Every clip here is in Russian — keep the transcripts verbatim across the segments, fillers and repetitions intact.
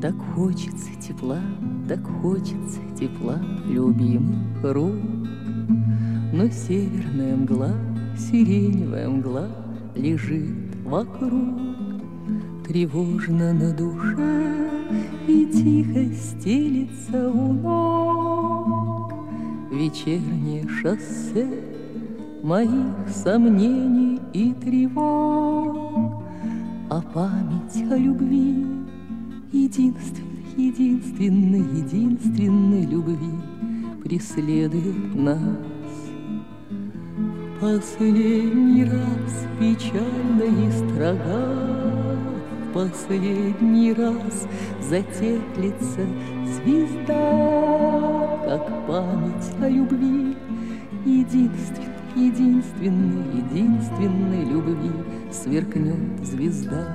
Так хочется тепла, так хочется тепла любимых рук. Но северная мгла, сиреневая мгла лежит вокруг. Тревожно на душе и тихо стелится у ног вечернее шоссе моих сомнений и тревог. А память о любви, единственной, единственной, единственной любви преследует нас. В последний раз печально и строга, в последний раз затеплится звезда, как память о любви, единственной, единственной, единственной любви сверкнет звезда.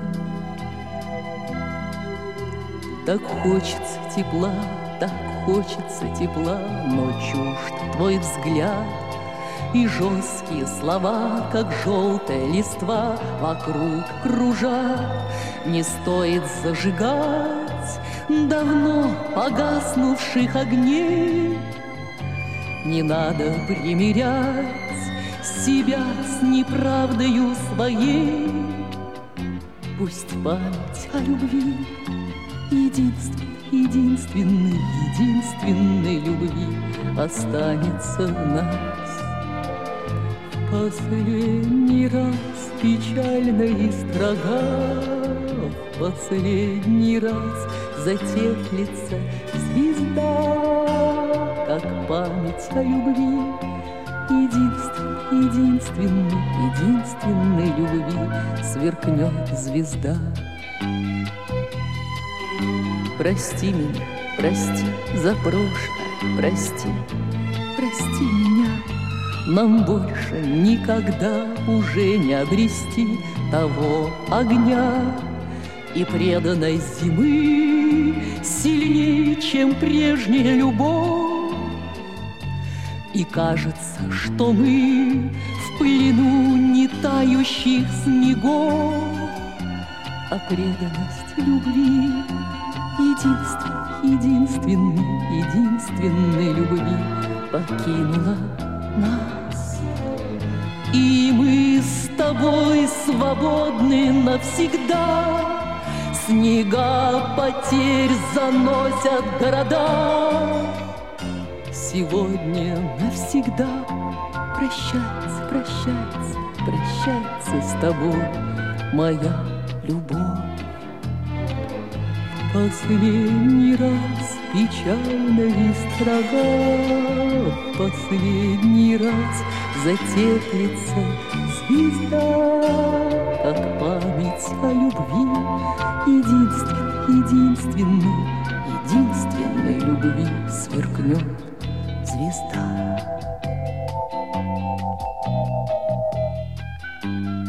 Так хочется тепла, так хочется тепла, но чужд твой взгляд и жесткие слова, как желтая листва, вокруг кружат. Не стоит зажигать давно погаснувших огней, не надо примирять себя с неправдою своей. Пусть память о любви, единственной, единственной, единственной любви останется в нас. В последний раз печально и строга, в последний раз затеплится звезда, как память о любви, единственной, единственной, единственной любви сверкнет звезда. Прости меня, прости за прошлое, прости, прости меня. Нам больше никогда уже не обрести того огня и преданной зимы сильнее, чем прежняя любовь. И кажется, что мы в плену не тающих снегов, а преданность любви, единственной, единственной, единственной любви покинула нас. И мы с тобой свободны навсегда. Снега потерь заносят города. Сегодня навсегда прощаться, прощаться, прощаться с тобой, моя любовь. Последний раз печально и строга, в последний раз затеплится звезда, как память о любви, единственной, единственной, единственной любви сверкнет звезда.